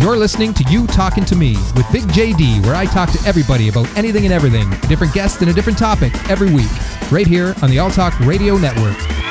You're listening to You Talking to Me with Big JD, where I talk to everybody about anything and everything, a different guest and a different topic every week, right here on the All Talk Radio Network.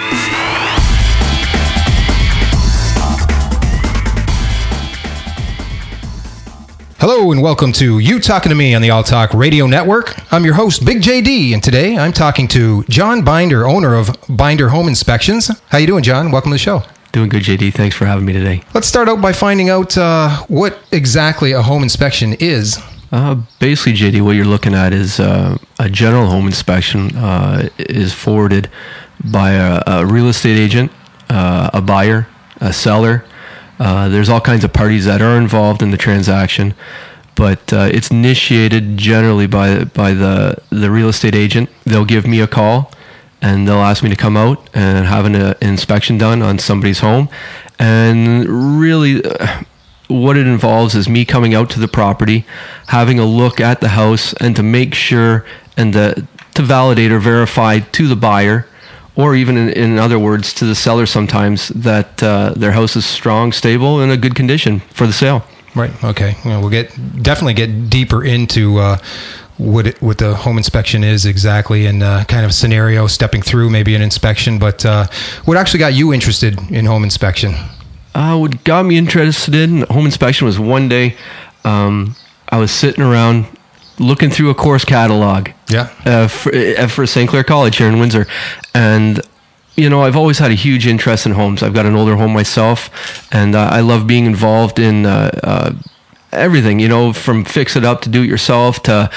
Hello and welcome to You Talking to Me on the All Talk Radio Network. I'm your host, Big JD, and today I'm talking to John Binder, owner of Binder Home Inspections. How you doing, John? Welcome to the show. Doing good, JD. Thanks for having me today. Let's start out by finding out what exactly a home inspection is. Basically, JD, what you're looking at is a general home inspection is forwarded by a real estate agent, a buyer, a seller. There's all kinds of parties that are involved in the transaction, but it's initiated generally by the real estate agent. They'll give me a call, and they'll ask me to come out and have an inspection done on somebody's home. And really, what it involves is me coming out to the property, having a look at the house, and to make sure and to validate or verify to the buyer, or even in other words, to the seller sometimes, that their house is strong, stable, and in a good condition for the sale. Right. Okay. Well, we'll definitely get deeper into what the home inspection is exactly, and kind of scenario stepping through maybe an inspection. But what actually got you interested in home inspection? What got me interested in home inspection was one day I was sitting around looking through a course catalog. Yeah. For St. Clair College here in Windsor. And, you know, I've always had a huge interest in homes. I've got an older home myself, and I love being involved in everything, you know, from fix it up to do it yourself to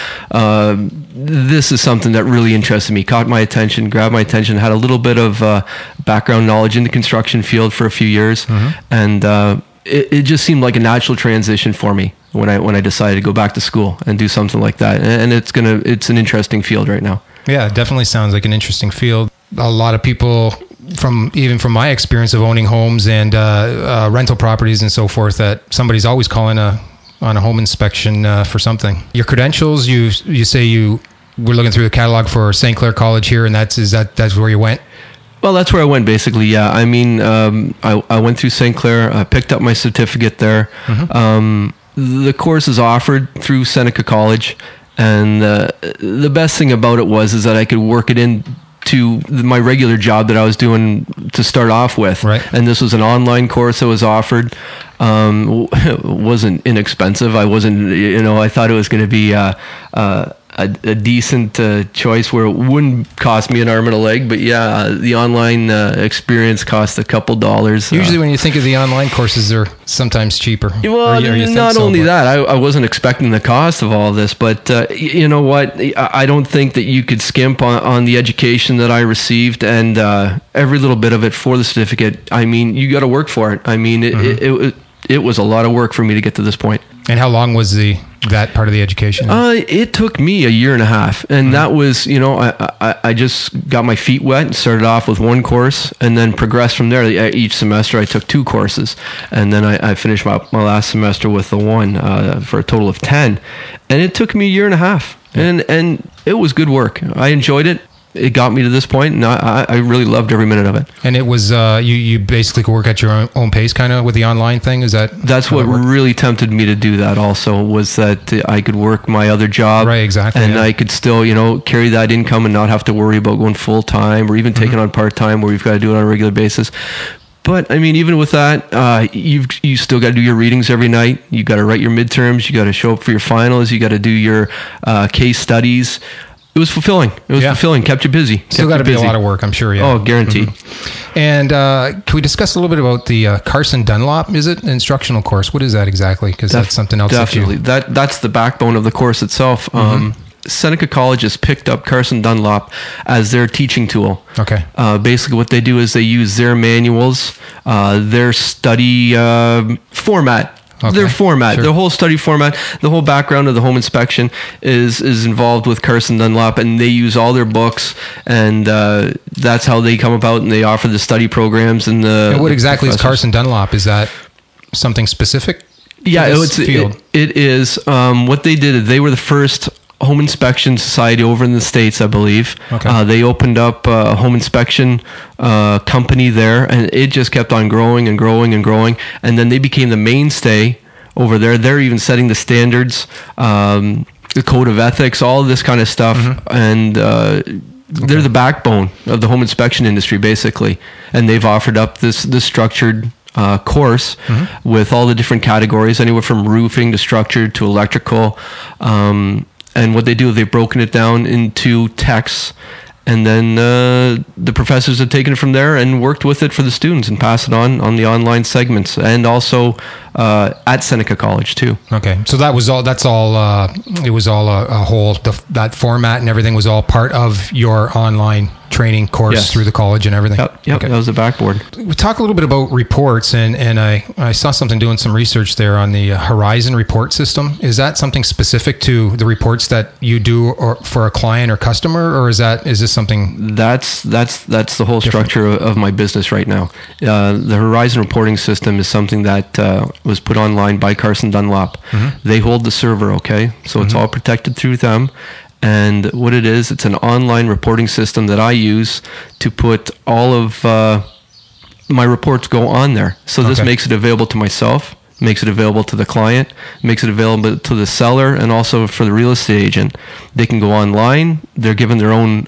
this is something that really interested me, caught my attention, grabbed my attention, had a little bit of background knowledge in the construction field for a few years. Mm-hmm. And it just seemed like a natural transition for me when I decided to go back to school and do something like that. And it's an interesting field right now. Yeah, it definitely sounds like an interesting field. A lot of people, from my experience of owning homes and rental properties and so forth, that somebody's always calling on a home inspection for something. Your credentials, you say you were looking through the catalog for St. Clair College here, and that's where you went? Well, that's where I went, basically, yeah. I mean, I went through St. Clair, I picked up my certificate there. Mm-hmm. The course is offered through Seneca College, and the best thing about it is that I could work it in to my regular job that I was doing to start off with. Right. And this was an online course that was offered. It wasn't inexpensive. I thought it was going to be a decent choice where it wouldn't cost me an arm and a leg, but yeah, the online experience cost a couple dollars. Usually when you think of the online courses, they're sometimes cheaper. Well, not only that, I wasn't expecting the cost of all of this, but you know what? I don't think that you could skimp on the education that I received, and every little bit of it for the certificate. I mean, you got to work for it. I mean, it was a lot of work for me to get to this point. And how long was that part of the education? It took me a year and a half, and that was, you know, I just got my feet wet and started off with one course, and then progressed from there. Each semester I took 2 courses, and then I finished my last semester with the one for a total of 10, and it took me a year and a half, and it was good work. I enjoyed it. It got me to this point, and I really loved every minute of it. And it was you basically could work at your own pace, kind of, with the online thing. That's what really tempted me to do that. Also, was that I could work my other job, right? Exactly, and I could still, you know, carry that income and not have to worry about going full time or even taking on part time, where you've got to do it on a regular basis. But I mean, even with that, you still got to do your readings every night. You got to write your midterms. You got to show up for your finals. You got to do your case studies. It was fulfilling. Fulfilling. Kept you busy. Still got to be a lot of work, I'm sure. Yeah. Oh, guaranteed. Mm-hmm. And can we discuss a little bit about the Carson Dunlop? Is it an instructional course? What is that exactly? Because that's something else. Definitely. That's the backbone of the course itself. Mm-hmm. Seneca College has picked up Carson Dunlop as their teaching tool. Okay. Basically, what they do is they use their manuals, their study format. Okay. Their format, sure. The whole study format, the whole background of the home inspection is involved with Carson Dunlop, and they use all their books, and that's how they come about, and they offer the study programs and the. And what exactly is Carson Dunlop? Is that something specific? Yeah, it is. What they did, they were the first home inspection society over in the States, I believe. Okay. They opened up a home inspection company there, and it just kept on growing and growing and growing. And then they became the mainstay over there. They're even setting the standards, the code of ethics, all of this kind of stuff, and they're the backbone of the home inspection industry, basically. And they've offered up this structured course with all the different categories, anywhere from roofing to structured to electrical. And what they do, they've broken it down into texts. And then the professors have taken it from there and worked with it for the students and pass it on the online segments, and also at Seneca College too. Okay, so that was all. That's all. It was all a whole. That format and everything was all part of your online training course through the college and everything. Yep. Okay. That was the backboard. We talk a little bit about reports, and I saw something doing some research there on the Horizon report system. Is that something specific to the reports that you do or for a client or customer, or is this something? That's the whole structure of my business right now. The Horizon reporting system is something that was put online by Carson Dunlop. They hold the server, okay? So it's all protected through them. And what it is, it's an online reporting system that I use to put all of my reports go on there. So this makes it available to myself, makes it available to the client, makes it available to the seller, and also for the real estate agent. They can go online. They're given their own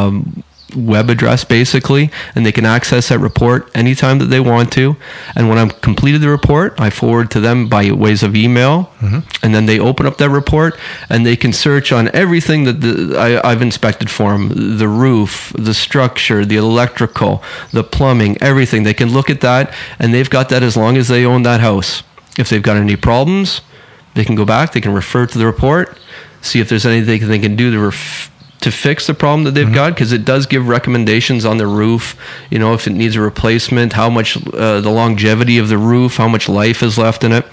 web address, basically, and they can access that report anytime that they want to. And when I've completed the report, I forward to them by ways of email, and then they open up that report and they can search on everything that I've inspected for them: the roof, the structure, the electrical, the plumbing, everything. They can look at that, and they've got that as long as they own that house. If they've got any problems, they can go back, they can refer to the report, see if there's anything they can do to fix the problem that they've got, because it does give recommendations on the roof, if it needs a replacement, how much the longevity of the roof, how much life is left in it.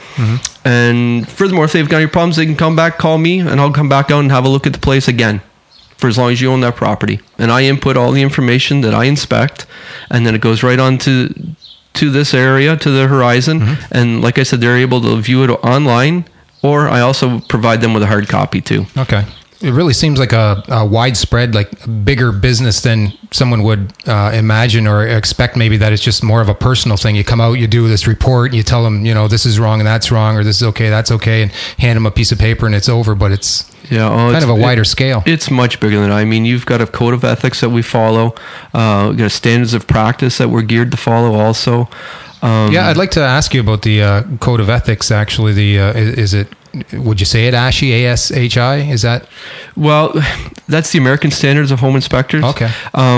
And furthermore, if they've got any problems, they can come back, call me, and I'll come back out and have a look at the place again, for as long as you own that property. And I input all the information that I inspect, and then it goes right on to this area, to the Horizon. And like I said, they're able to view it online, or I also provide them with a hard copy too. Okay. It really seems like a widespread, like a bigger business than someone would imagine or expect. Maybe that it's just more of a personal thing. You come out, you do this report, you tell them, this is wrong and that's wrong, or this is okay, that's okay, and hand them a piece of paper and it's over. But it's kind of a wider scale. It's much bigger than that. I mean, you've got a code of ethics that we follow. We've got standards of practice that we're geared to follow also. I'd like to ask you about the code of ethics, actually. Is it, would you say it ASHI, A-S-H-I? Is that? Well, that's the American Standards of Home Inspectors. Okay.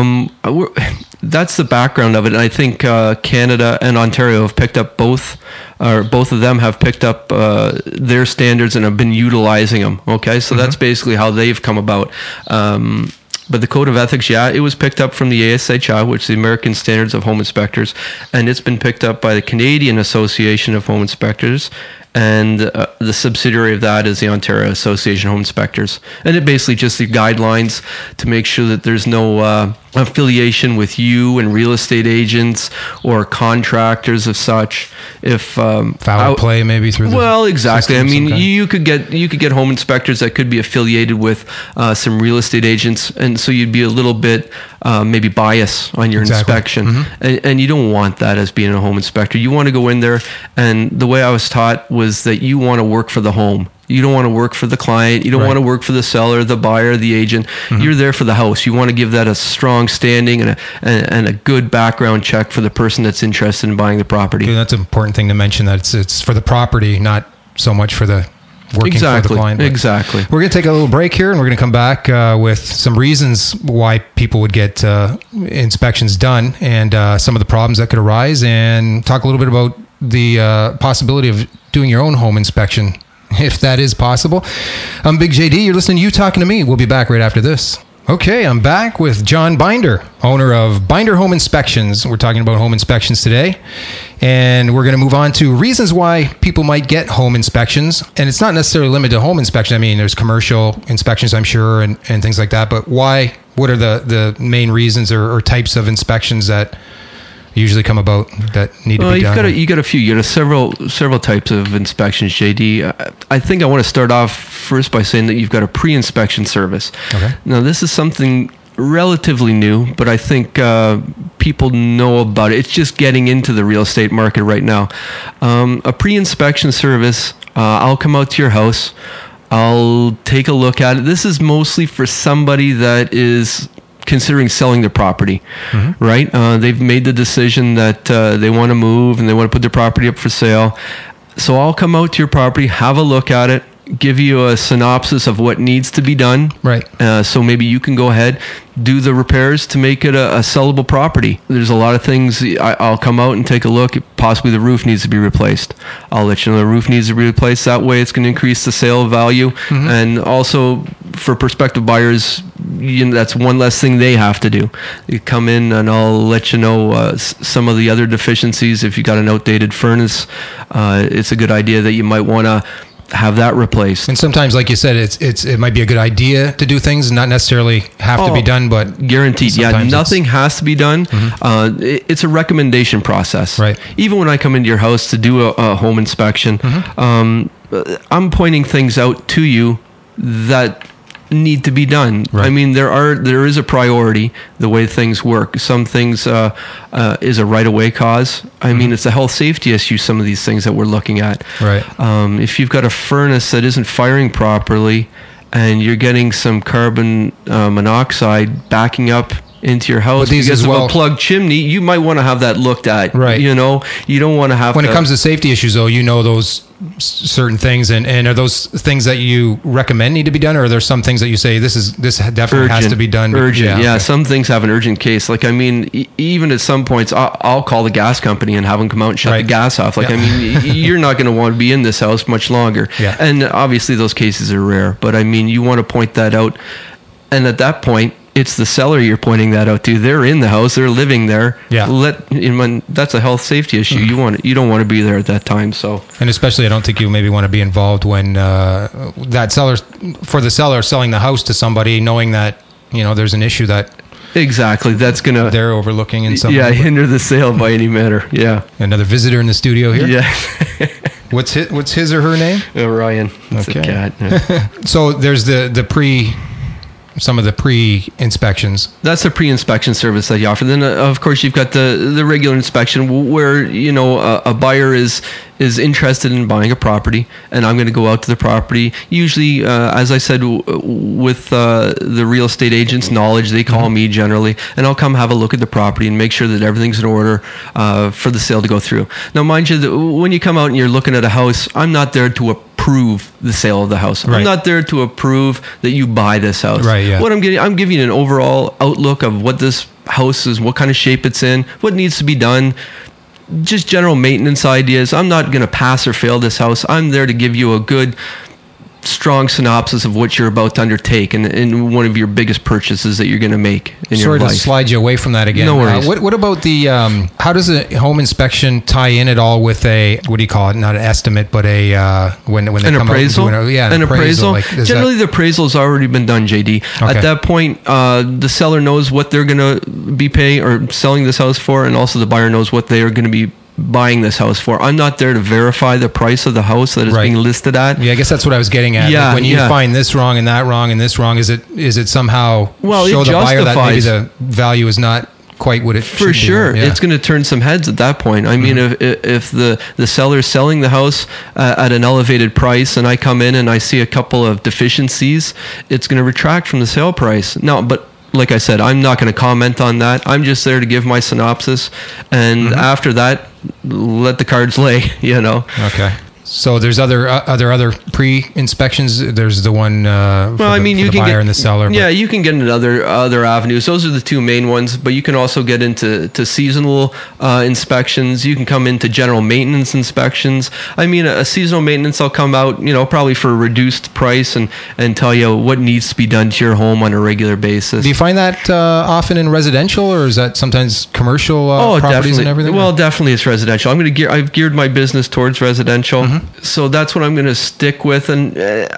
That's the background of it. And I think Canada and Ontario have picked up both of them have picked up their standards and have been utilizing them. Okay. So that's basically how they've come about. But the Code of Ethics, it was picked up from the ASHI, which is the American Standards of Home Inspectors, and it's been picked up by the Canadian Association of Home Inspectors, and the subsidiary of that is the Ontario Association of Home Inspectors. And it basically just the guidelines to make sure that there's no affiliation with you and real estate agents or contractors of such. If foul play maybe through the exactly. I mean, you could get home inspectors that could be affiliated with some real estate agents, and so you'd be a little bit maybe biased on your inspection, and you don't want that as being a home inspector. You want to go in there, and the way I was taught was that you want to work for the home. You don't want to work for the client. You don't want to work for the seller, the buyer, the agent. You're there for the house. You want to give that a strong standing and a good background check for the person that's interested in buying the property. Okay, that's an important thing to mention, that it's for the property, not so much for the working for the client. Exactly. We're going to take a little break here, and we're going to come back with some reasons why people would get inspections done, and some of the problems that could arise, and talk a little bit about the possibility of doing your own home inspection, if that is possible. I'm Big JD. You're listening to You Talking to Me. We'll be back right after this. Okay, I'm back with John Binder, owner of Binder Home Inspections. We're talking about home inspections today, and we're going to move on to reasons why people might get home inspections. And it's not necessarily limited to home inspection. I mean, there's commercial inspections, I'm sure, and things like that. But why? What are the main reasons or types of inspections that usually come about that need to be done? You got a few. You got several types of inspections, JD. I think I want to start off first by saying that you've got a pre-inspection service. Okay. Now, this is something relatively new, but I think people know about it. It's just getting into the real estate market right now. A pre-inspection service, I'll come out to your house. I'll take a look at it. This is mostly for somebody that is considering selling their property, right? They've made the decision that they want to move and they want to put their property up for sale. So I'll come out to your property, have a look at it, give you a synopsis of what needs to be done. Right. So maybe you can go ahead, do the repairs to make it a sellable property. There's a lot of things. I'll come out and take a look. Possibly the roof needs to be replaced. I'll let you know the roof needs to be replaced. That way it's going to increase the sale value. And also for prospective buyers, that's one less thing they have to do. You come in and I'll let you know some of the other deficiencies. If you got an outdated furnace, it's a good idea that you might want to have that replaced. And sometimes, like you said, it might be a good idea to do things, not necessarily have to be done, but guaranteed. Yeah, nothing has to be done. It's a recommendation process. Right. Even when I come into your house to do a home inspection, I'm pointing things out to you that need to be done. Right. I mean, there is a priority the way things work. Some things is a right of way cause. I mean, it's a health safety issue. Some of these things that we're looking at. Right. If you've got a furnace that isn't firing properly, and you're getting some carbon monoxide backing up into your house because of a plugged chimney, you might want to have that looked at. Right. You know, you don't want to have. When it comes to safety issues, though, you know those certain things, and are those things that you recommend need to be done, or are there some things that you say this definitely has to be done? Urgent. Yeah. Some things have an urgent case. Like, I mean, even at some points, I'll call the gas company and have them come out and shut the gas off. Like, I mean, you're not going to want to be in this house much longer. Yeah. And obviously, those cases are rare. But I mean, you want to point that out, and at that point, it's the seller you're pointing that out to. They're in the house. They're living there. Yeah. That's a health safety issue. You don't want to be there at that time. So. And especially, I don't think you maybe want to be involved when the seller selling the house to somebody, knowing that there's an issue that. Exactly. That's gonna. They're overlooking in some. Yeah, hinder the sale by any manner. Yeah. Another visitor in the studio here. Yeah. What's his or her name? Ryan. It's a cat. Yeah. So there's some of the pre-inspections. That's a pre-inspection service that you offer. Then, of course, you've got the regular inspection where, a buyer is interested in buying a property, and I'm going to go out to the property. Usually, as I said, with the real estate agent's knowledge, they call me generally, and I'll come have a look at the property and make sure that everything's in order for the sale to go through. Now, mind you, that when you come out and you're looking at a house, I'm not there to approve the sale of the house. Right. I'm not there to approve that you buy this house. Right, yeah. What I'm giving you an overall outlook of what this house is, what kind of shape it's in, what needs to be done, just general maintenance ideas. I'm not going to pass or fail this house. I'm there to give you a good, strong synopsis of what you're about to undertake and one of your biggest purchases that you're going to make in your life. Sorry to slide you away from that again. No worries. What about the, how does a home inspection tie in at all with a, what do you call it? Not an estimate, but when they an come appraisal? Out and do an appraisal. Like, generally, the appraisal has already been done, JD. Okay. At that point, the seller knows what they're going to be paying or selling this house for, and also the buyer knows what they are going to be buying this house for. I'm not there to verify the price of the house that is being listed at. Yeah, I guess that's what I was getting at. Yeah, like when you find this wrong and that wrong and this wrong, is it somehow show the buyer that maybe the value is not quite what it should be? For sure. It's going to turn some heads at that point. I mean, if the seller's selling the house at an elevated price and I come in and I see a couple of deficiencies, it's going to retract from the sale price. Now, but like I said, I'm not going to comment on that. I'm just there to give my synopsis, and after that, let the cards lay. Okay. So there's other pre-inspections. There's the one for the buyer and the seller. Yeah, you can get into other avenues. Those are the two main ones, but you can also get into seasonal inspections. You can come into general maintenance inspections. I mean, a seasonal maintenance, I'll come out, probably for a reduced price and tell you what needs to be done to your home on a regular basis. Do you find that often in residential, or is that sometimes commercial properties definitely. and everything? Well, definitely it's residential. I've geared my business towards residential. So that's what I'm going to stick with. And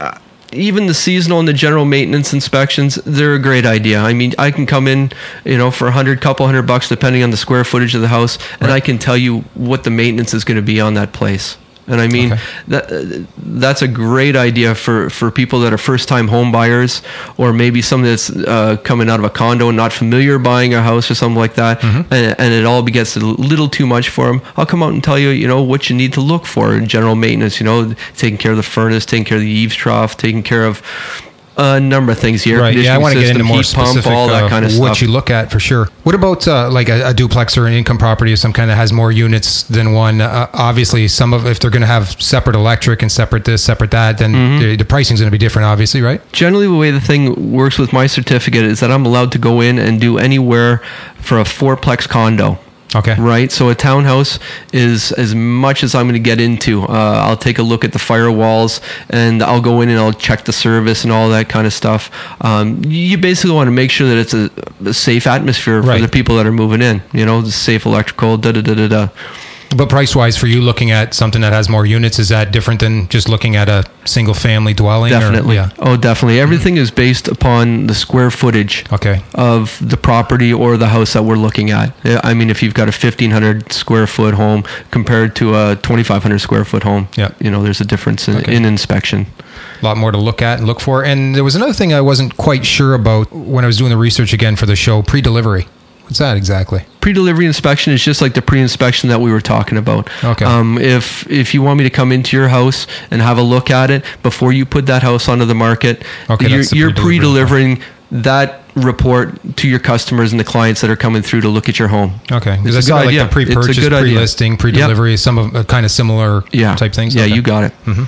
even the seasonal and the general maintenance inspections, they're a great idea. I mean, I can come in, for couple $100, depending on the square footage of the house, and I can tell you what the maintenance is going to be on that place. And I mean, that's a great idea for people that are first-time home buyers, or maybe somebody that's coming out of a condo and not familiar buying a house or something like that, and it all gets a little too much for them. I'll come out and tell you, what you need to look for in general maintenance, taking care of the furnace, taking care of the eaves trough, taking care of a number of things here. Right. Yeah, I want to get into more specific pump, all that kind of what stuff. you look at for sure. What about like a duplex or an income property of some kind that has more units than one? Obviously, if they're going to have separate electric and separate this, separate that, then the pricing is going to be different, obviously, right? Generally, the way the thing works with my certificate is that I'm allowed to go in and do anywhere for a fourplex condo. Okay. Right. So a townhouse is as much as I'm going to get into. I'll take a look at the firewalls, and I'll go in and I'll check the service and all that kind of stuff. You basically want to make sure that it's a safe atmosphere for the people that are moving in. The safe electrical, da-da-da-da-da. But price-wise, for you looking at something that has more units, is that different than just looking at a single-family dwelling? Definitely. Oh, definitely. Everything is based upon the square footage of the property or the house that we're looking at. I mean, if you've got a 1,500 square foot home compared to a 2,500 square foot home, there's a difference in inspection. A lot more to look at and look for. And there was another thing I wasn't quite sure about when I was doing the research again for the show, pre-delivery. What's that exactly? Pre-delivery inspection is just like the pre-inspection that we were talking about. Okay. If you want me to come into your house and have a look at it before you put that house onto the market, you're pre-delivering that report to your customers and the clients that are coming through to look at your home. Okay. Because I saw like the pre-purchase, pre-listing, pre-delivery, some of kind of similar type things. Yeah, you got it.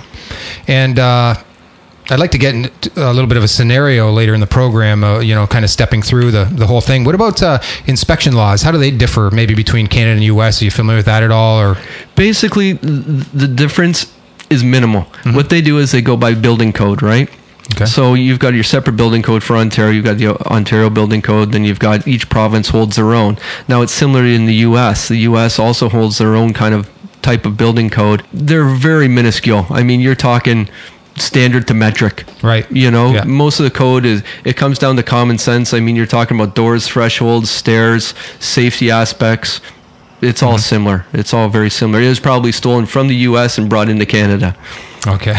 And I'd like to get into a little bit of a scenario later in the program, kind of stepping through the whole thing. What about inspection laws? How do they differ maybe between Canada and U.S.? Are you familiar with that at all? Or basically, the difference is minimal. What they do is they go by building code, right? Okay. So you've got your separate building code for Ontario. You've got the Ontario building code. Then you've got each province holds their own. Now it's similar in the U.S. The U.S. also holds their own kind of type of building code. They're very minuscule. I mean, you're talking standard to metric, right? Most of the code it comes down to common sense. I mean, you're talking about doors, thresholds, stairs, safety aspects. It's all similar. It's all very similar. It was probably stolen from the U.S. and brought into Canada. Okay.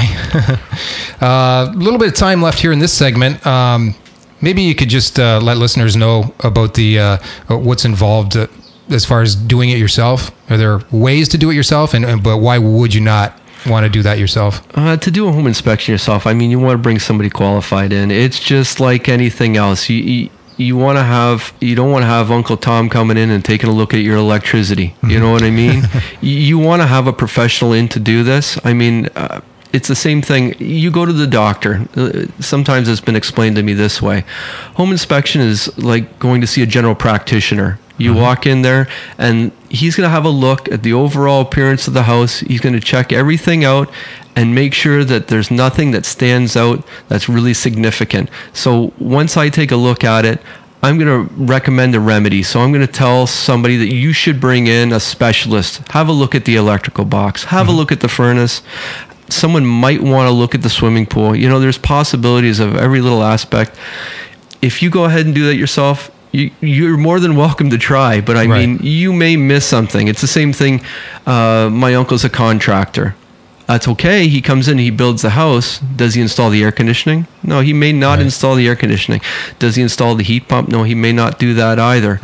A little bit of time left here in this segment. Maybe you could just let listeners know about the what's involved as far as doing it yourself. Are there ways to do it yourself, but why would you not want to do that yourself? To do a home inspection yourself, I mean, you want to bring somebody qualified in. It's just like anything else. You don't want to have Uncle Tom coming in and taking a look at your electricity. You know what I mean? You want to have a professional in to do this. I mean, it's the same thing. You go to the doctor. Sometimes it's been explained to me this way. Home inspection is like going to see a general practitioner. You walk in there, and he's going to have a look at the overall appearance of the house. He's going to check everything out and make sure that there's nothing that stands out that's really significant. So once I take a look at it, I'm going to recommend a remedy. So I'm going to tell somebody that you should bring in a specialist. Have a look at the electrical box. Have a look at the furnace. Someone might want to look at the swimming pool. There's possibilities of every little aspect. If you go ahead and do that yourself, you're more than welcome to try, but I mean, you may miss something. It's the same thing. My uncle's a contractor. That's okay. He comes in, he builds the house. Does he install the air conditioning? No, he may not install the air conditioning. Does he install the heat pump? No, he may not do that either.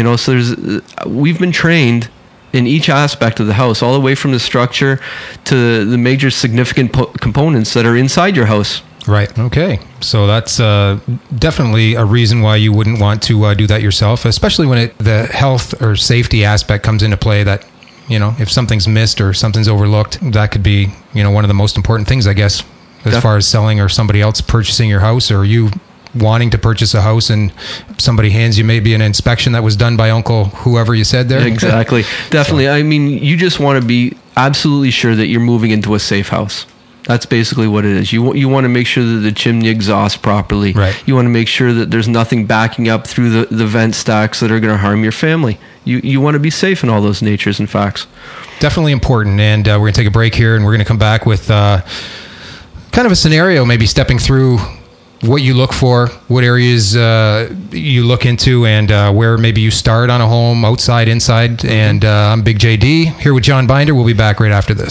So we've been trained in each aspect of the house, all the way from the structure to the major significant components that are inside your house. Right. Okay. So that's definitely a reason why you wouldn't want to do that yourself, especially when the health or safety aspect comes into play. That if something's missed or something's overlooked, that could be one of the most important things, I guess, as far as selling or somebody else purchasing your house, or you wanting to purchase a house and somebody hands you maybe an inspection that was done by Uncle whoever you said there. Exactly. Definitely. I mean, you just want to be absolutely sure that you're moving into a safe house. That's basically what it is. You want to make sure that the chimney exhausts properly. Right. You want to make sure that there's nothing backing up through the vent stacks that are going to harm your family. You want to be safe in all those natures and facts. Definitely important. And we're going to take a break here, and we're going to come back with kind of a scenario, maybe stepping through what you look for, what areas you look into, and where maybe you start on a home, outside, inside. And I'm Big JD here with John Binder. We'll be back right after this.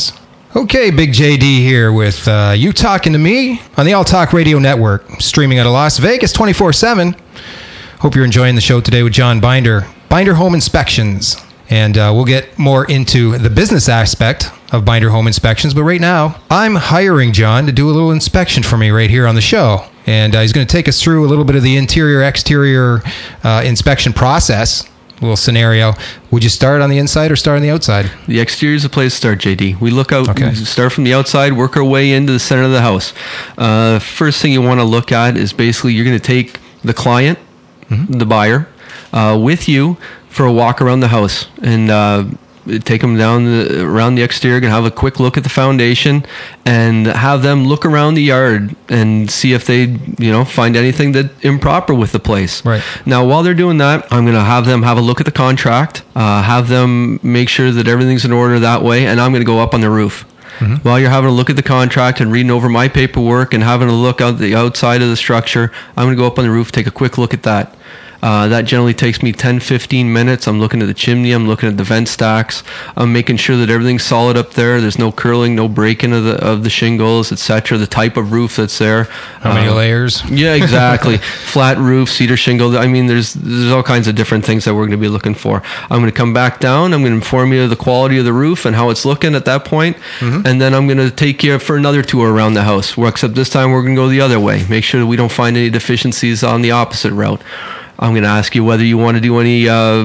Okay, Big JD here with You Talking to Me on the All Talk Radio Network, streaming out of Las Vegas 24/7. Hope you're enjoying the show today with John Binder, Binder Home Inspections. And we'll get more into the business aspect of Binder Home Inspections. But right now, I'm hiring John to do a little inspection for me right here on the show. And he's going to take us through a little bit of the interior-exterior inspection process. Little scenario. Would you start on the inside or start on the outside? The exterior is the place to start, JD. We look out, we start from the outside, work our way into the center of the house. First thing you want to look at is basically you're going to take the client, the buyer, with you for a walk around the house and take them down around the exterior, and have a quick look at the foundation and have them look around the yard and see if they find anything that improper with the place. Right. Now, while they're doing that, I'm going to have them have a look at the contract, have them make sure that everything's in order that way, and I'm going to go up on the roof. While you're having a look at the contract and reading over my paperwork and having a look out the outside of the structure, I'm going to go up on the roof, take a quick look at that. That generally takes me 10-15 minutes. I'm looking at the chimney. I'm looking at the vent stacks. I'm making sure that everything's solid up there. There's no curling, no breaking of the shingles, etc. The type of roof that's there. How many layers? Yeah, exactly. Flat roof, cedar shingle. I mean, there's all kinds of different things that we're going to be looking for. I'm going to come back down. I'm going to inform you of the quality of the roof and how it's looking at that point. And then I'm going to take you for another tour around the house. Except this time we're going to go the other way. Make sure that we don't find any deficiencies on the opposite route. I'm going to ask you whether you want to do any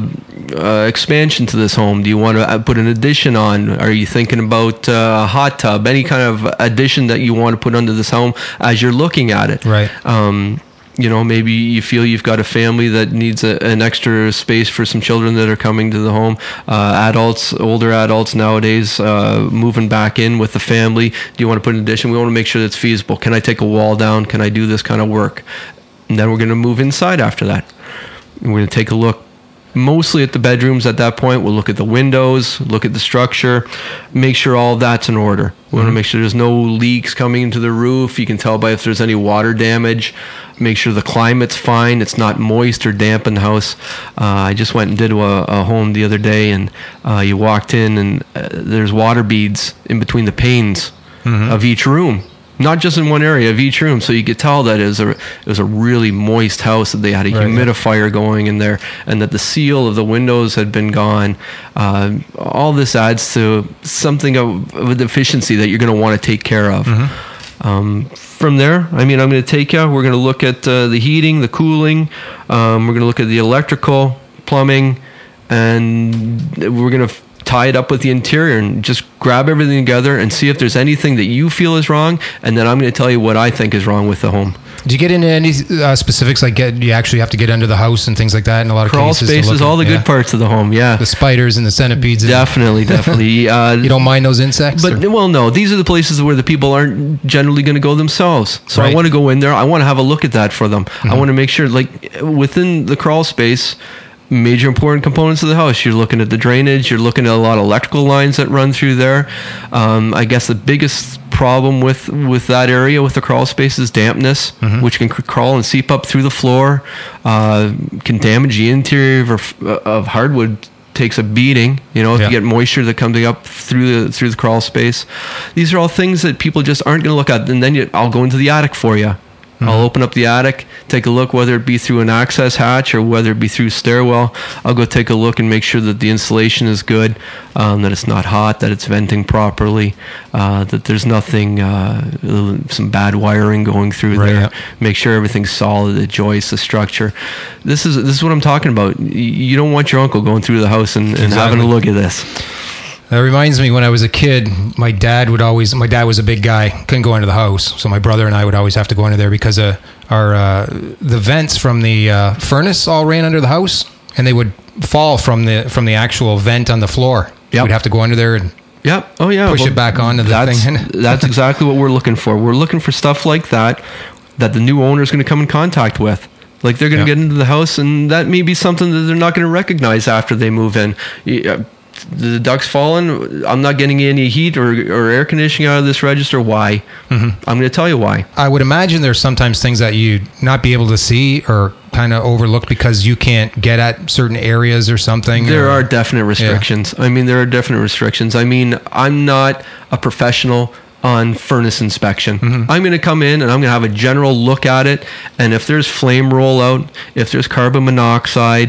expansion to this home. Do you want to put an addition on? Are you thinking about a hot tub? Any kind of addition that you want to put under this home as you're looking at it? Right. Maybe you feel you've got a family that needs an extra space for some children that are coming to the home. Older adults nowadays moving back in with the family. Do you want to put an addition? We want to make sure that's feasible. Can I take a wall down? Can I do this kind of work? And then we're going to move inside after that. We're going to take a look mostly at the bedrooms at that point. We'll look at the windows, look at the structure, make sure all of that's in order. We want to make sure there's no leaks coming into the roof. You can tell by if there's any water damage. Make sure the climate's fine. It's not moist or damp in the house. I just went and did a home the other day, and you walked in, and there's water beads in between the panes of each room. Not just in one area of each room, so you could tell that it was a really moist house, that they had a humidifier going in there, and that the seal of the windows had been gone. All this adds to something of a deficiency that you're going to want to take care of. From there, I'm going to take you. We're going to look at the heating, the cooling. We're going to look at the electrical, plumbing, and we're going to tie it up with the interior and just grab everything together and see if there's anything that you feel is wrong, and then I'm going to tell you what I think is wrong with the home. Do you get into any specifics, like you actually have to get under the house and things like that in a lot of crawl cases? Crawl spaces, all the good parts of the home, yeah. The spiders and the centipedes. Definitely. You don't mind those insects? Well, no. These are the places where the people aren't generally going to go themselves. So I want to go in there. I want to have a look at that for them. I want to make sure, like, within the crawl space, major important components of the house. You're looking at the drainage. You're looking at a lot of electrical lines that run through there. I guess the biggest problem with that area, with the crawl space, is dampness, which can crawl and seep up through the floor, can damage the interior of hardwood. Takes a beating, if you get moisture that comes up through the crawl space. These are all things that people just aren't going to look at. And then I'll go into the attic for you. I'll open up the attic, take a look, whether it be through an access hatch or whether it be through stairwell. I'll go take a look and make sure that the insulation is good, that it's not hot, that it's venting properly, that there's nothing, some bad wiring going through there. Yeah. Make sure everything's solid, the joists, the structure. This is what I'm talking about. You don't want your uncle going through the house and having a look at this. That reminds me, when I was a kid, my dad was a big guy, couldn't go into the house. So my brother and I would always have to go into there because the vents from the furnace all ran under the house, and they would fall from the actual vent on the floor. We'd have to go under there and push it back onto the thing. That's exactly what we're looking for. We're looking for stuff like that the new owner is going to come in contact with. Like, they're going to get into the house, and that may be something that they're not going to recognize after they move in. the duct's fallen. I'm not getting any heat or air conditioning out of this register. Why? I'm going to tell you why. I would imagine there's sometimes things that you'd not be able to see or kind of overlook because you can't get at certain areas or something. There are definite restrictions. Yeah. I mean, there are definite restrictions. I mean, I'm not a professional on furnace inspection. I'm going to come in and I'm going to have a general look at it. And if there's flame rollout, if there's carbon monoxide,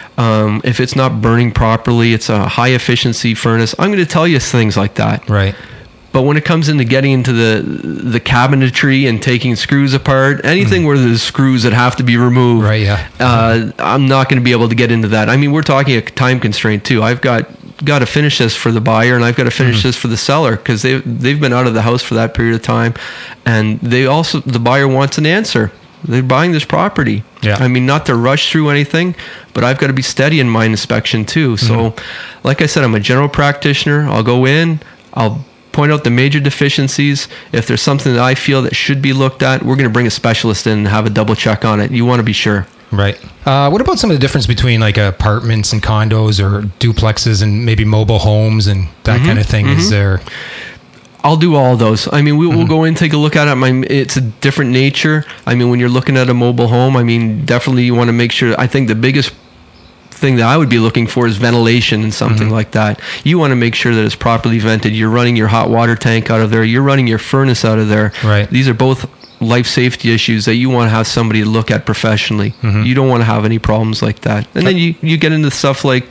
if it's not burning properly, it's a high efficiency furnace, I'm going to tell you things like that. Right. But when it comes into getting into the cabinetry and taking screws apart, anything where there's screws that have to be removed, right, yeah. I'm not going to be able to get into that. I mean, we're talking a time constraint too. I've got to finish this for the buyer, and I've got to finish this for the seller, because they've been out of the house for that period of time, and the buyer wants an answer. They're buying this property. Yeah. I mean, not to rush through anything, but I've got to be steady in my inspection too. So, like I said, I'm a general practitioner. I'll go in, I'll point out the major deficiencies. If there's something that I feel that should be looked at, we're going to bring a specialist in and have a double check on it. You want to be sure. Right. What about some of the difference between like apartments and condos or duplexes and maybe mobile homes and that kind of thing? Is there... I'll do all of those. I mean, we'll go in, take a look at it. It's a different nature. I mean, when you're looking at a mobile home, I mean, definitely you want to make sure. I think the biggest thing that I would be looking for is ventilation and something like that. You want to make sure that it's properly vented. You're running your hot water tank out of there. You're running your furnace out of there. Right. These are both life safety issues that you want to have somebody look at professionally. You don't want to have any problems like that. And then you get into stuff like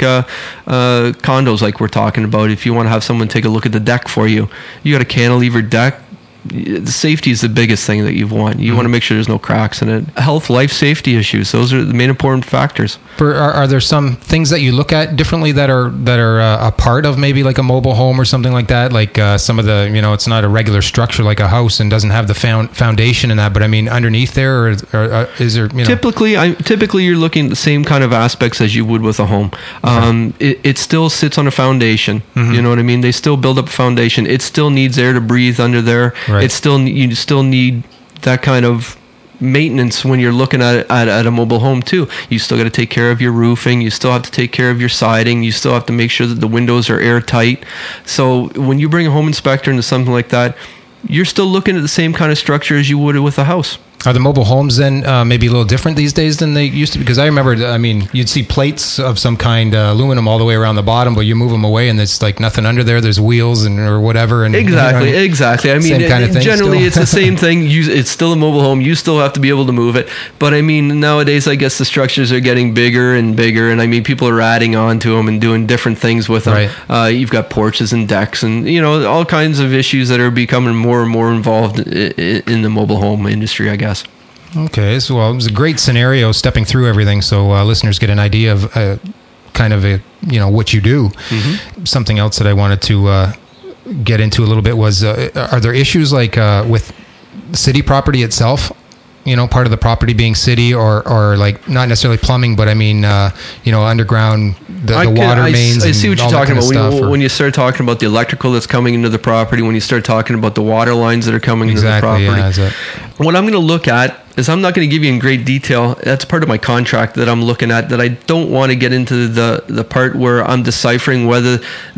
condos, like we're talking about. If you want to have someone take a look at the deck for you, you got a cantilever deck. The safety is the biggest thing that you want. You want to make sure there's no cracks in it. Health, life, safety issues. Those are the main important factors. Are there some things that you look at differently that are a part of maybe like a mobile home or something like that? Like some of the, it's not a regular structure like a house and doesn't have the foundation in that, but I mean underneath there, or is there, Typically you're looking at the same kind of aspects as you would with a home. It still sits on a foundation. You know what I mean? They still build up a foundation. It still needs air to breathe under there. Right. You still need that kind of maintenance when you're looking at a mobile home too. You still got to take care of your roofing. You still have to take care of your siding. You still have to make sure that the windows are airtight. So when you bring a home inspector into something like that, you're still looking at the same kind of structure as you would with a house. Are the mobile homes then maybe a little different these days than they used to be? Because I remember, you'd see plates of some kind, aluminum all the way around the bottom, but you move them away and there's like nothing under there. There's wheels or whatever. And Exactly. I mean, same kind of thing generally still. It's the same thing. It's still a mobile home. You still have to be able to move it. But I mean, nowadays, I guess the structures are getting bigger and bigger. And I mean, people are adding on to them and doing different things with them. Right. You've got porches and decks and, all kinds of issues that are becoming more and more involved in the mobile home industry, I guess. Okay, so it was a great scenario stepping through everything, so listeners get an idea of kind of what you do. Something else that I wanted to get into a little bit was, are there issues like with city property itself? Part of the property being city, or like not necessarily plumbing, but I mean, underground, the water mains. I see what you're talking about. When you start talking about the electrical that's coming into the property, when you start talking about the water lines that are coming into the property. Yeah, what I'm going to look at is, I'm not going to give you in great detail. That's part of my contract that I'm looking at, that I don't want to get into the part where I'm deciphering whether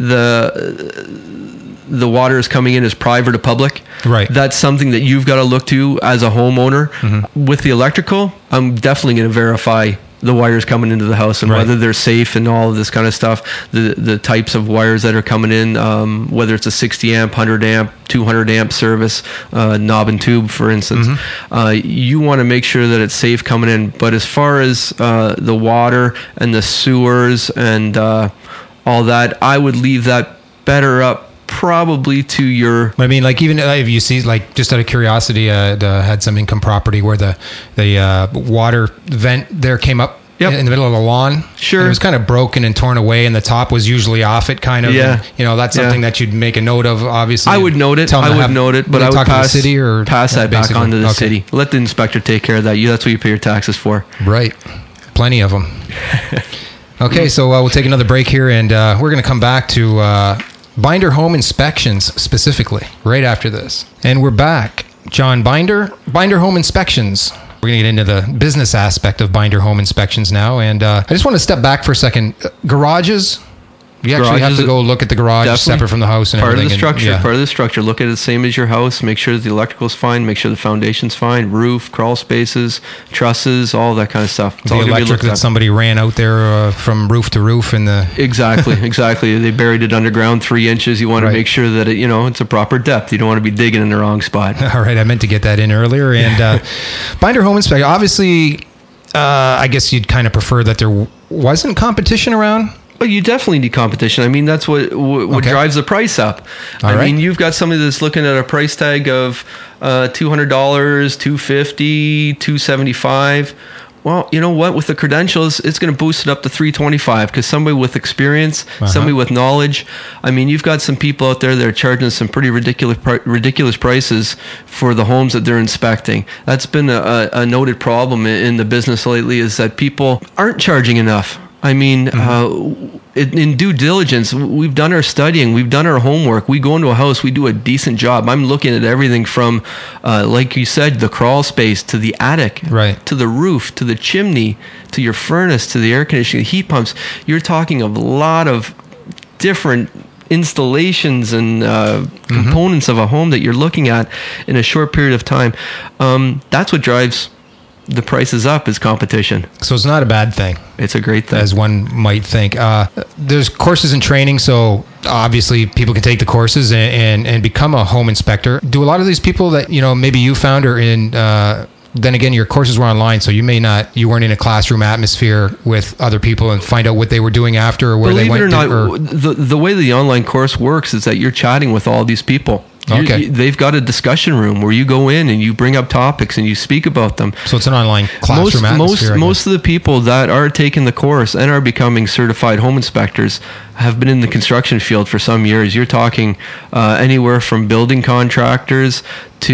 the water is coming in as private or public. Right. That's something that you've got to look to as a homeowner. With the electrical, I'm definitely going to verify the wires coming into the house and whether they're safe and all of this kind of stuff. The types of wires that are coming in, whether it's a 60 amp, 100 amp, 200 amp service, knob and tube, for instance. You want to make sure that it's safe coming in. But as far as the water and the sewers and all that, I would leave that better up probably to your... I mean, like, even if you see, like, just out of curiosity, had some income property where the water vent there came up in the middle of the lawn. Sure. It was kind of broken and torn away, and the top was usually off it, kind of. Yeah. And, that's something that you'd make a note of, obviously. I would note it. But I would pass that back onto the city. Let the inspector take care of that. That's what you pay your taxes for. Right. Plenty of them. Okay, so we'll take another break here, and we're going to come back to... Binder Home Inspections specifically right after this. And we're back. John Binder, Binder Home Inspections. We're going to get into the business aspect of Binder Home Inspections now. And I just want to step back for a second. Garages, You actually have to go look at the garage separate from the house and part everything. Part of the structure. Look at it the same as your house. Make sure that the electrical's fine. Make sure the foundation's fine. Roof, crawl spaces, trusses, all that kind of stuff. It's the electric that somebody ran out there from roof to roof in the... Exactly. They buried it underground 3 inches. You want to make sure that it's a proper depth. You don't want to be digging in the wrong spot. All right. I meant to get that in earlier. And Binder Home Inspector, obviously, I guess you'd kind of prefer that there wasn't competition around. Well, you definitely need competition. I mean, that's what drives the price up. I mean, you've got somebody that's looking at a price tag of $200, $250, $275. Well, you know what? With the credentials, it's going to boost it up to $325 because somebody with experience, somebody with knowledge. I mean, you've got some people out there that are charging some pretty ridiculous prices for the homes that they're inspecting. That's been a noted problem in the business lately, is that people aren't charging enough. I mean, in due diligence, we've done our studying, we've done our homework. We go into a house, we do a decent job. I'm looking at everything from, like you said, the crawl space to the attic, to the roof, to the chimney, to your furnace, to the air conditioning, the heat pumps. You're talking of a lot of different installations and components of a home that you're looking at in a short period of time. That's what drives the price is up, is competition. So it's not a bad thing. It's a great thing, as one might think. There's courses and training, so obviously people can take the courses and become a home inspector. Do a lot of these people that maybe you found are in? Then again, your courses were online, so you weren't in a classroom atmosphere with other people and find out what they were doing after or where they went. Believe it or not, the way the online course works is that you're chatting with all these people. They've got a discussion room where you go in and you bring up topics and you speak about them. So it's an online classroom atmosphere. Most of the people that are taking the course and are becoming certified home inspectors have been in the construction field for some years. You're talking anywhere from building contractors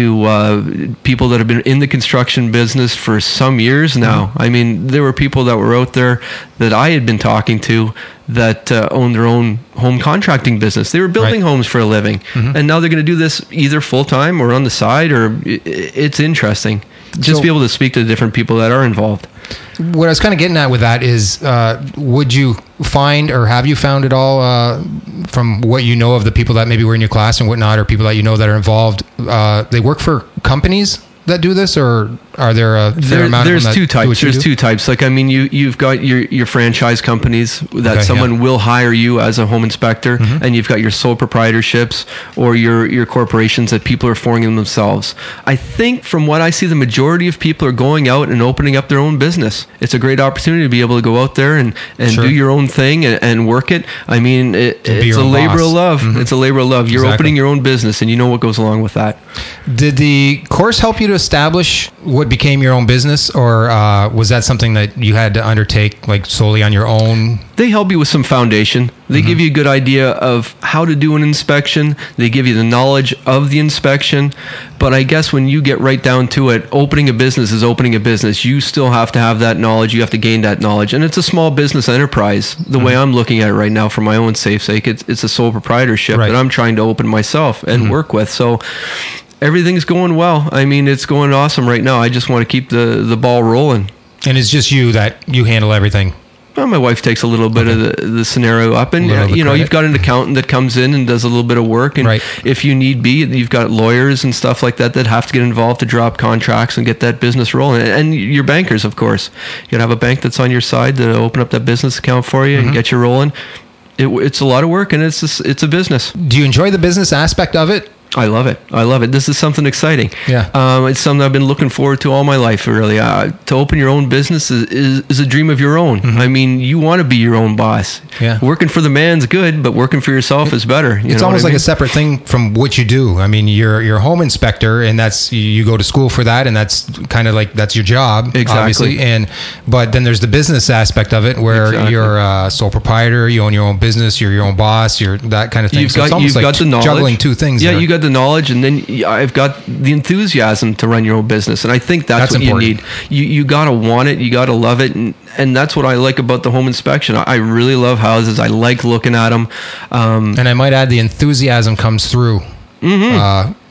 to people that have been in the construction business for some years now. I mean, there were people that were out there that I had been talking to that owned their own home contracting business. They were building homes for a living, and now they're going to do this either full-time or on the side, or it's interesting. Just be able to speak to the different people that are involved. What I was kind of getting at with that is, would you find, or have you found at all, from what you know of the people that maybe were in your class and whatnot, or people that that are involved, they work for companies that do this, or are there a fair amount of them? There's two types. There's two types. Like, I mean, you've got your franchise companies that someone will hire you as a home inspector, and you've got your sole proprietorships or your corporations that people are forming themselves. I think from what I see, the majority of people are going out and opening up their own business. It's a great opportunity to be able to go out there and do your own thing and work it. I mean, it's a labor of love. It's a labor of love. You're opening your own business, and you know what goes along with that. Did the course help you to establish what became your own business, or was that something that you had to undertake like solely on your own? They help you with some foundation. They give you a good idea of how to do an inspection. They give you the knowledge of the inspection. But I guess when you get right down to it, opening a business is opening a business. You still have to have that knowledge. You have to gain that knowledge. And it's a small business enterprise. The way I'm looking at it right now, for my own safe sake, it's a sole proprietorship that I'm trying to open myself and work with. So everything's going well. I mean, it's going awesome right now. I just want to keep the ball rolling. And it's just you that you handle everything? Well, my wife takes a little bit of the scenario up, and you've got an accountant that comes in and does a little bit of work, and if you need be, you've got lawyers and stuff like that have to get involved to draw up contracts and get that business rolling, and your bankers, of course. You gotta have a bank that's on your side to open up that business account for you and get you rolling. It's a lot of work, and it's a business. Do you enjoy the business aspect of it? I love it. This is something exciting. Yeah. It's something I've been looking forward to all my life, really. To open your own business is a dream of your own. I mean, you want to be your own boss. Yeah. Working for the man's good, but working for yourself is better. It's almost like a separate thing from what you do. I mean, you're a home inspector, and that's, you go to school for that, and that's kind of like, that's your job. Exactly. Obviously. But then there's the business aspect of it, where you're a sole proprietor, you own your own business, you're your own boss, you're that kind of thing. You've got the knowledge. Juggling two things. Yeah, you got the knowledge, and then I've got the enthusiasm to run your own business, and I think that's what important. You need. You got to want it, you got to love it, and that's what I like about the home inspection. I really love houses. I like looking at them. And I might add, the enthusiasm comes through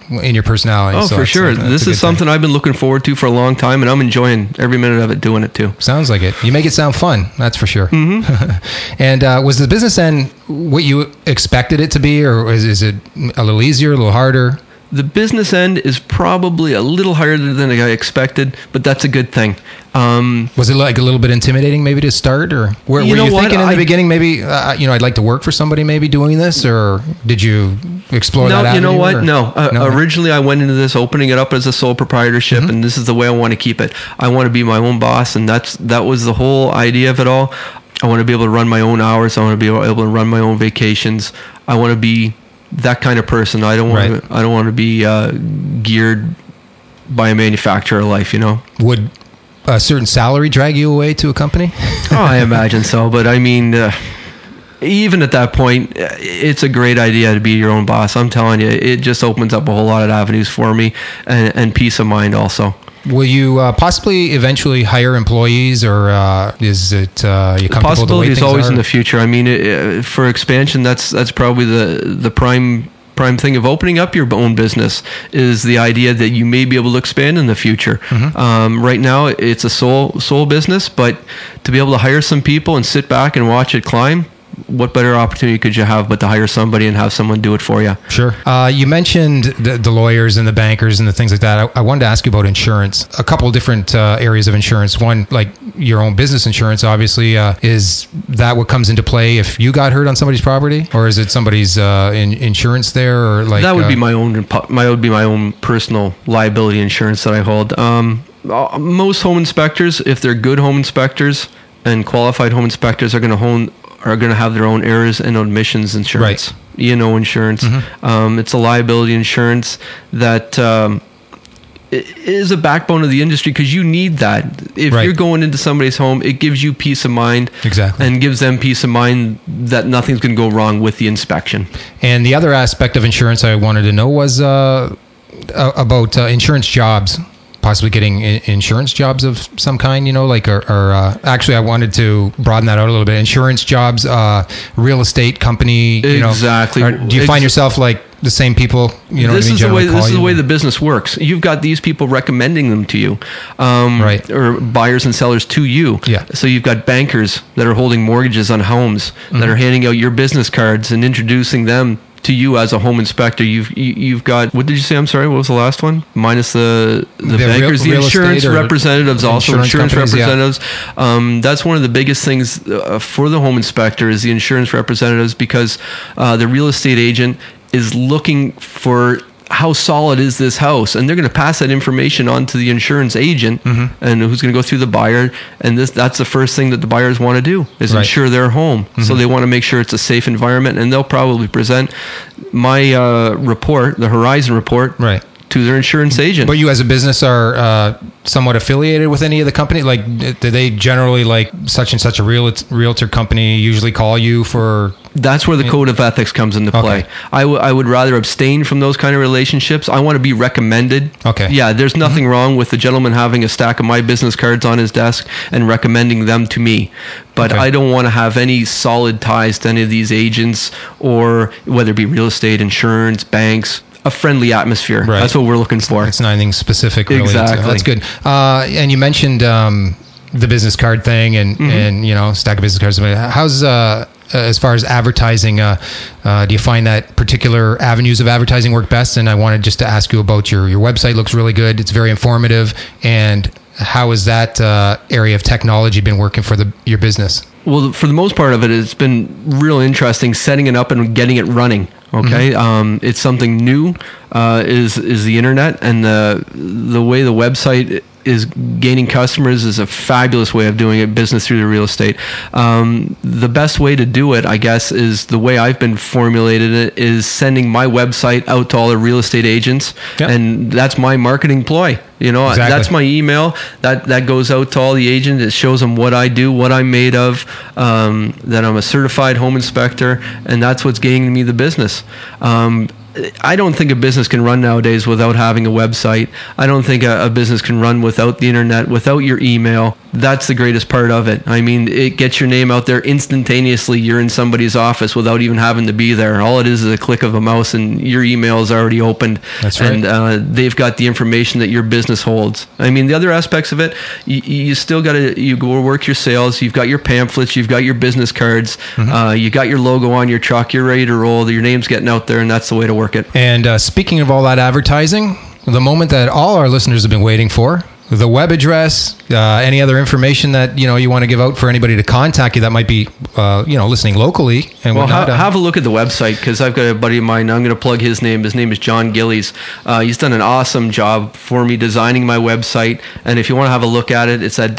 in your personality. Oh, so for sure. This is something I've been looking forward to for a long time, and I'm enjoying every minute of it doing it too. Sounds like it. You make it sound fun. That's for sure. Mm-hmm. And was the business end what you expected it to be, or is it a little easier, a little harder? The business end is probably a little harder than I expected, but that's a good thing. Was it like a little bit intimidating maybe to start, or were you thinking in the beginning maybe, I'd like to work for somebody maybe doing this, or did you explore that avenue? You know what? No. Originally I went into this opening it up as a sole proprietorship, and this is the way I want to keep it. I want to be my own boss, and that was the whole idea of it all. I want to be able to run my own hours. I want to be able to run my own vacations. I want to be that kind of person. I don't want to. I don't want to be geared by a manufacturer life. Would a certain salary drag you away to a company? I imagine so. But I mean, even at that point, it's a great idea to be your own boss. I'm telling you, it just opens up a whole lot of avenues for me and peace of mind also. Will you possibly eventually hire employees, or is it you comfortable? Possibility is always in the future. I mean, for expansion, that's probably the prime thing of opening up your own business is the idea that you may be able to expand in the future. Mm-hmm. Right now, it's a sole business, but to be able to hire some people and sit back and watch it climb, what better opportunity could you have but to hire somebody and have someone do it for you? Sure. You mentioned the lawyers and the bankers and the things like that. I wanted to ask you about insurance. A couple of different areas of insurance. One, like your own business insurance, obviously. Is that what comes into play if you got hurt on somebody's property, or is it somebody's insurance there? Or like that would be my own personal liability insurance that I hold. Most home inspectors, if they're good home inspectors and qualified home inspectors, are going to have their own errors and omissions insurance, E&O insurance. Mm-hmm. It's a liability insurance that is a backbone of the industry because you need that. If you're going into somebody's home, it gives you peace of mind, and gives them peace of mind that nothing's going to go wrong with the inspection. And the other aspect of insurance I wanted to know was about insurance jobs. Possibly getting insurance jobs of some kind, actually I wanted to broaden that out a little bit. Insurance jobs, real estate company, exactly. Do you find yourself like the same people? This is the way the business works. You've got these people recommending them to you, or buyers and sellers to you. Yeah. So you've got bankers that are holding mortgages on homes, mm-hmm. that are handing out your business cards and introducing them to you as a home inspector. You've got, what did you say? I'm sorry, what was the last one? Minus the bankers, the insurance representatives, also insurance representatives. Yeah. That's one of the biggest things for the home inspector is the insurance representatives, because the real estate agent is looking for how solid is this house, and they're going to pass that information on to the insurance agent, mm-hmm. and who's going to go through the buyer, and that's the first thing that the buyers want to do is insure their home. Mm-hmm. So they want to make sure it's a safe environment, and they'll probably present my report, the Horizon report, to their insurance agent. But you as a business are somewhat affiliated with any of the company? Like, do they generally, like, such and such a realtor company usually call you for... That's where the code of ethics comes into play. Okay. I would rather abstain from those kind of relationships. I want to be recommended. Okay. Yeah, there's nothing mm-hmm. wrong with the gentleman having a stack of my business cards on his desk and recommending them to me. But I don't want to have any solid ties to any of these agents, or whether it be real estate, insurance, banks. A friendly atmosphere. Right. That's what we're looking for. It's not anything specific, really. Exactly. That's good. And you mentioned the business card thing and, mm-hmm. and stack of business cards. How's as far as advertising, do you find that particular avenues of advertising work best? And I wanted just to ask you about your website. Looks really good. It's very informative. And how has that area of technology been working for your business? Well, for the most part of it, it's been real interesting setting it up and getting it running. Okay, mm-hmm. It's something new. Is the internet, and the way the website is gaining customers is a fabulous way of doing it, business through the real estate. The best way to do it, I guess, is the way I've been formulated it, is sending my website out to all the real estate agents. Yep. And that's my marketing ploy. Exactly. That's my email that goes out to all the agents. It shows them what I do, what I'm made of, that I'm a certified home inspector, and that's what's gaining me the business. I don't think a business can run nowadays without having a website. I don't think a business can run without the internet, without your email. That's the greatest part of it. I mean, it gets your name out there instantaneously. You're in somebody's office without even having to be there. All it is a click of a mouse and your email is already opened. That's right. And they've got the information that your business holds. I mean, the other aspects of it, you still got to, you go work your sales. You've got your pamphlets. You've got your business cards. You got your logo on your truck. You're ready to roll. Your name's getting out there, and that's the way to work it. And speaking of all that advertising, the moment that all our listeners have been waiting for, the web address, any other information that you want to give out for anybody to contact you that might be listening locally and whatnot. Have a look at the website, because I've got a buddy of mine. I'm going to plug his name. His name is John Gillies. He's done an awesome job for me designing my website. And if you want to have a look at it, it's at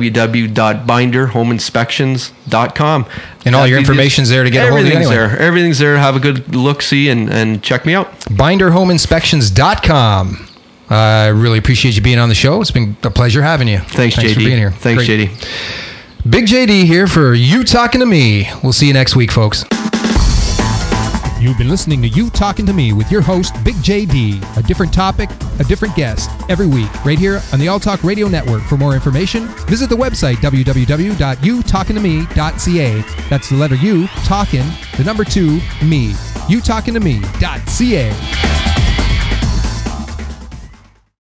www.binderhomeinspections.com. And all your information's there to get a hold of you anyway. Everything's there. Have a good look-see and check me out. binderhomeinspections.com. I really appreciate you being on the show. It's been a pleasure having you. Thanks JD. For being here. Thanks, Great. JD. Big JD here for You Talking to Me. We'll see you next week, folks. You've been listening to You Talking to Me with your host, Big JD. A different topic, a different guest, every week, right here on the All Talk Radio Network. For more information, visit the website, www.youtalkingtome.ca. That's the letter U, talking, the number 2, me. youtalkingtome.ca.